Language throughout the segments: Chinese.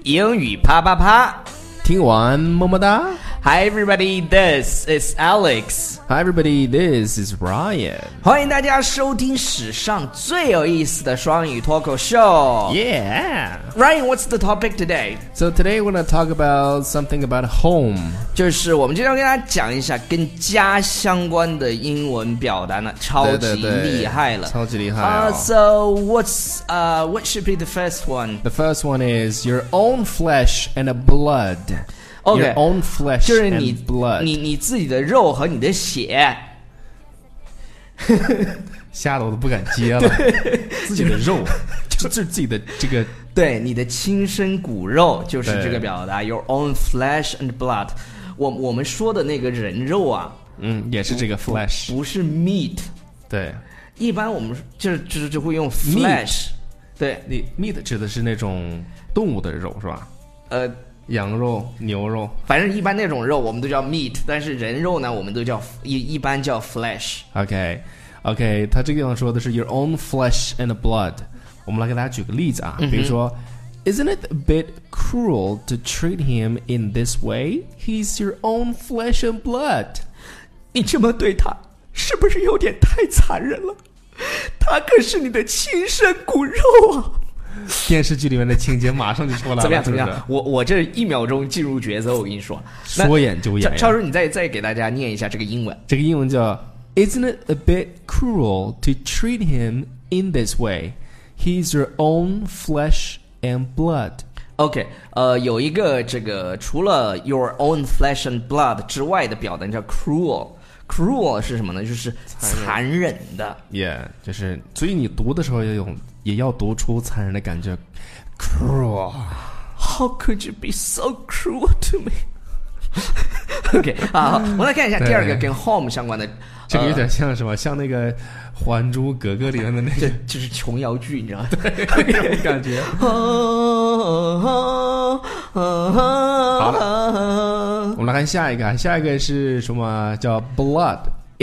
英语啪啪啪， 听完么么哒。 Hi everybody, this is Alex. Hi everybody, this is Ryan. 欢迎大家收听史上最有意思的双语脱口秀。 Yeah. Ryan, what's the topic today? So today we're going to talk about something about home. 就是我们今天要跟大家讲一下跟家相关的英文表达呢，超级厉害了， 超级厉害哦。 So what should be the first one? The first one is your own flesh and blood. Okay. Your own flesh 就是 and blood. 你自己的肉和你的血。 吓得我都不敢接了。自己的肉，就是自己的这个。 对，你的亲生骨肉就是这个表达 ，your own flesh and blood。我们说的那个人肉啊， 也是这个 flesh， 不是 meat。 对， 一般我们就会用 flesh。对， 你 meat 指的是那种动物的肉是吧？羊肉、牛肉， 反正一般那种肉我们都叫 meat， 但是人肉呢，我们都叫一般叫 flesh。OK， 他这个地方说的是 your own flesh and blood。我们来给大家举个例子啊，比如说 ，Isn't it a bit cruel to treat him in this way? He's your own flesh and blood。 你这么对他，是不是有点太残忍了？他可是你的亲生骨肉啊！ 电视剧里面的情节马上就出来了， 怎么样？我这1秒钟进入角色，我跟你说， 说演就演。 超叔，你再给大家念一下这个英文。 这个英文叫 Isn't it a bit cruel to treat him in this way? He's your own flesh and blood. OK， 有一个这个除了 your own flesh and blood 之外的表达叫 cruel。cruel 是什么呢？就是残忍的。 Yeah， 就是所以你读的时候也要读出残忍的感觉。Cruel. How could you be so cruel to me? OK， 好，我们来看一下第二个跟 home 相关的。 这个有点像什么？像那个《还珠格格》里面的那个， 就是琼瑶剧，你知道吗？ 对，那种感觉。好了，我们来看下一个，下一个是什么？叫 Blood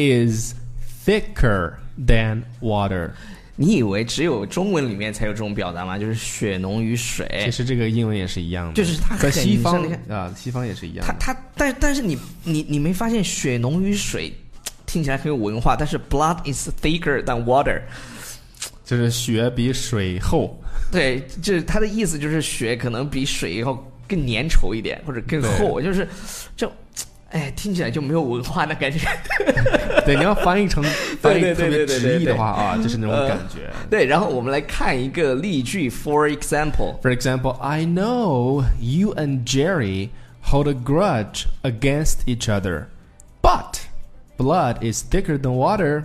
is thicker than water。 你以为只有中文里面才有这种表达吗？就是血浓于水。 其实这个英文也是一样的， 就是它在西方啊，西方也是一样的。 但是你没发现血浓于水听起来很有文化，但是 blood is thicker than water， 就是血比水厚。 对，就是它的意思就是血可能比水要更粘稠一点，或者更厚，听起来就没有文化的感觉。 对，你要翻译特别直译的话啊，就是那种感觉。 对，然后我们来看一个例句 For example, I know you and Jerry hold a grudge against each other, but blood is thicker than water.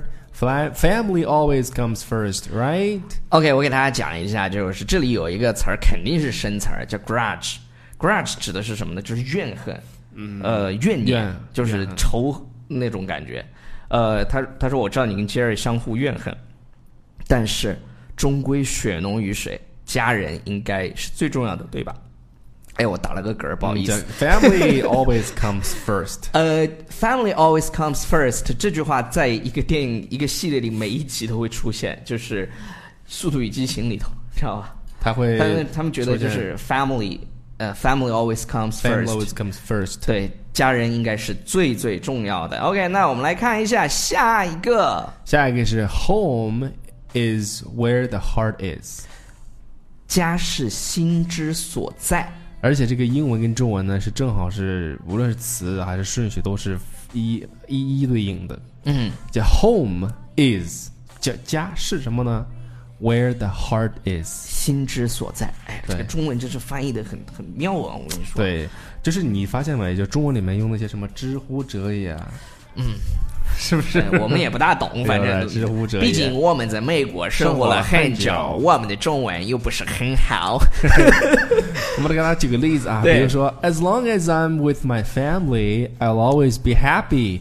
Family always comes first, right? OK， 我给大家讲一下，就是这里有一个词儿，肯定是生词儿，叫 grudge。grudge 指的是什么呢？就是怨恨。怨念就是仇那种感觉。他说我知道你跟 Jerry 相互怨恨，但是终归血浓于水，家人应该是最重要的，对吧？哎，我打了个嗝，不好意思。 Family always comes first. Family always comes first 这句话在一个电影一个系列里每一集都会出现，就是《速度与激情》里头，知道吧？他们觉得就是 family always comes first. Family always comes first. 对，家人应该是最最重要的。OK， 那我们来看一下下一个。 下一个是 Home is where the heart is. 家是心之所在。 而且这个英文跟中文呢是正好是无论是词还是顺序都是一对应的。叫 Home is 家是什么呢？Where the heart is， 心之所在。哎，这个中文真是翻译的很妙啊！我跟你说， 对，就是你发现没？就中文里面用那些什么知乎者也啊，是不是？ 我们也不大懂，反正知乎者也。 毕竟我们在美国生活了很久，我们的中文又不是很好。 我们来给大家举个例子啊，比如说 ，As long as I'm with my family, I'll always be happy.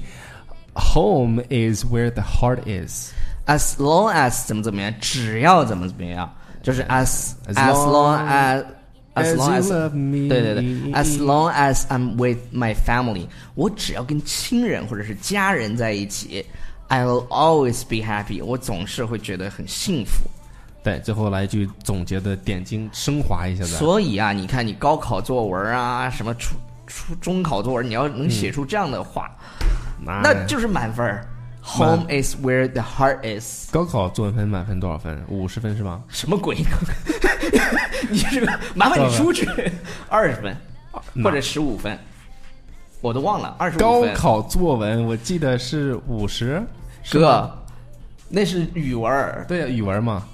Home is where the heart is.As long as 怎么样，只要怎么样，就是 as long as you love me， 对 ，as long as I'm with my family， 我只要跟亲人或者是家人在一起 ，I'll always be happy， 我总是会觉得很幸福。 对，最后来一句总结的点睛升华一下。 所以啊，你看你高考作文啊，什么中考作文，你要能写出这样的话，那就是满分。Home is where the heart is。 高考作文分满分多少分？50分是吗？ 什么鬼？你这个麻烦你出去，20分或者15分，我都忘了25分。 高考作文我记得是50。 哥，那是语文。 对呀，语文嘛。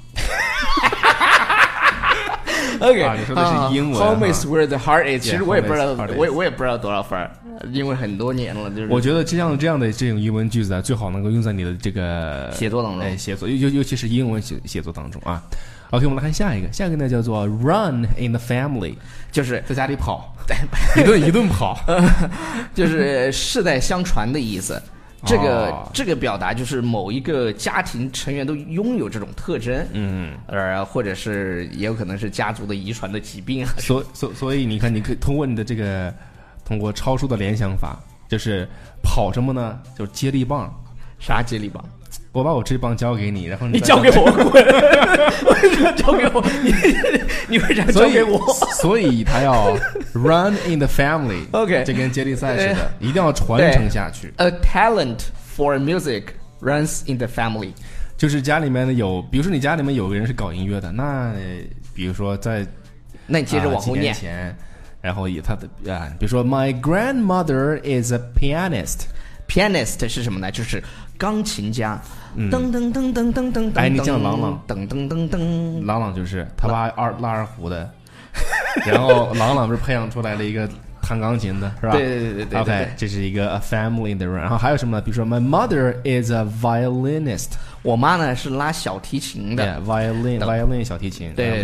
OK， 你说的是英文。 Home is where the heart is。其实我也不知道，我也不知道多少分，因为很多年了。就是我觉得这样的这种英文句子啊，最好能够用在你的这个写作当中。 写作尤其是英文写作当中啊。OK， 我们来看下一个呢叫做 Run in the family， 就是在家里跑，一顿跑， 就是世代相传的意思。这个表达就是某一个家庭成员都拥有这种特征，或者是也有可能是家族的遗传的疾病啊。 所以你看，你可以通过你的这个通过超叔的联想法，就是跑什么呢？就是接力棒。 啥接力棒？ 我把我这棒交给你，然后你交给我滚！为什么交给我？你为啥交给我？ 所以他要 run in the family。 OK， 这跟接力赛似的，一定要传承下去。 A talent for music runs in the family。 就是家里面的有，比如说你家里面有个人是搞音乐的，那比如说那你接着往后念。 然后以他的比如说 My grandmother is a pianist。Pianist 是什么呢？就是钢琴家。噔噔噔噔噔噔。 哎，你像朗朗， 噔噔噔噔。 朗朗就是他拉二胡的，然后朗朗不是培养出来了一个弹钢琴的，是吧？ 对。 OK， 这是一个 a family in the room。然后还有什么呢？比如说 My mother is a violinist。 我妈呢是拉小提琴的。 violin 小提琴。 对。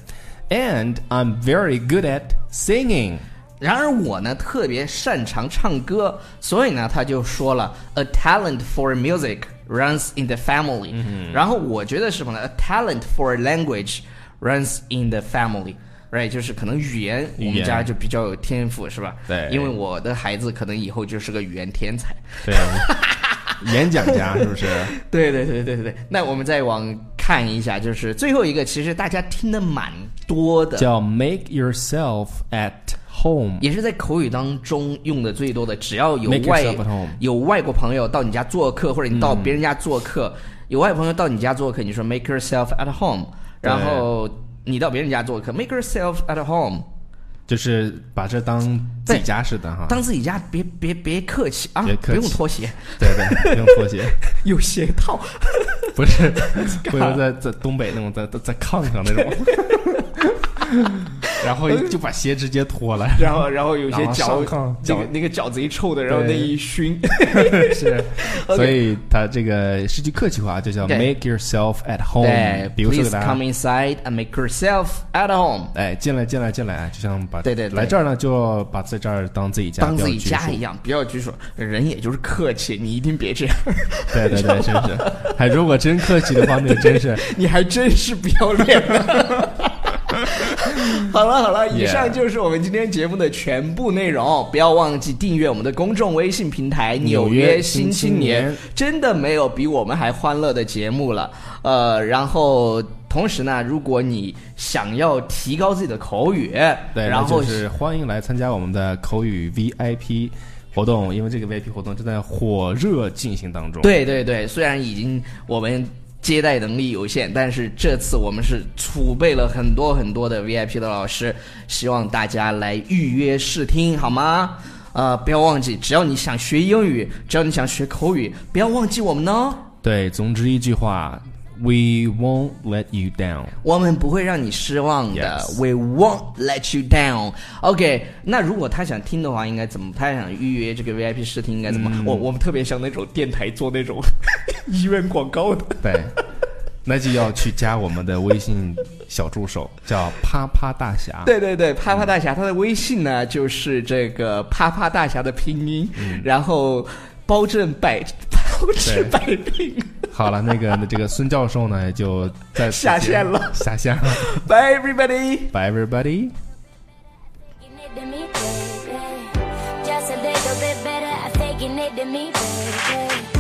And I'm very good at singing。 然而我呢特别擅长唱歌，所以呢他就说了 A talent for music runs in the family。然后我觉得是什么呢 A talent for language runs in the family。 Right， 就是可能语言我们家就比较有天赋，是吧？ 对， 因为我的孩子可能以后就是个语言天才。 对，演讲家是不是？ 对。那我们再往看一下，就是最后一个，其实大家听的蛮多的， 叫 Make yourself at home， 也是在口语当中用的最多的。只要有外国朋友到你家做客，或者你到别人家做客，有外国朋友到你家做客，你说 Make yourself at home， 然后你到别人家做客 Make yourself at home， 就是把这当自己家似的哈， 当自己家，别客气啊，不用脱鞋， 对，不用脱鞋， 有鞋套， 不是在东北那种在炕上那种。然后就把鞋直接脱了， 然后有些脚那个脚贼臭的，然后那一熏， 是，所以他这个是句客气话，就叫 make yourself at home。对，比如说 Please come inside and make yourself at home。 哎，进来，就像把对来这儿呢，就把在这儿当自己家， 当自己家一样，不要拘束。人也就是客气，你一定别这样。 对，真是。还如果真客气的话，那真是你还真是不要脸的。好了，以上就是我们今天节目的全部内容。不要忘记订阅我们的公众微信平台《纽约新青年》，真的没有比我们还欢乐的节目了。然后同时呢，如果你想要提高自己的口语， 对，然后就是欢迎来参加我们的口语 VIP 活动，因为这个 VIP 活动正在火热进行当中。 对，虽然已经我们接待能力有限，但是这次我们是储备了很多的 VIP 的老师，希望大家来预约试听，好吗？不要忘记，只要你想学英语，只要你想学口语，不要忘记我们哦。 对，总之一句话 ，We won't let you down。 我们不会让你失望的。 Yes. We won't let you down。OK， 那如果他想听的话，应该怎么？他想预约这个 VIP 试听，应该怎么？我们特别像那种电台做那种医院广告的。 对，那就要去加我们的微信小助手，叫啪啪大侠。 对，啪啪大侠，他的微信呢就是这个啪啪大侠的拼音，然后包治百病。 好了，这个孙教授呢就在下线了。Bye everybody. Bye everybody. Just a little bit better at faking it than me, baby.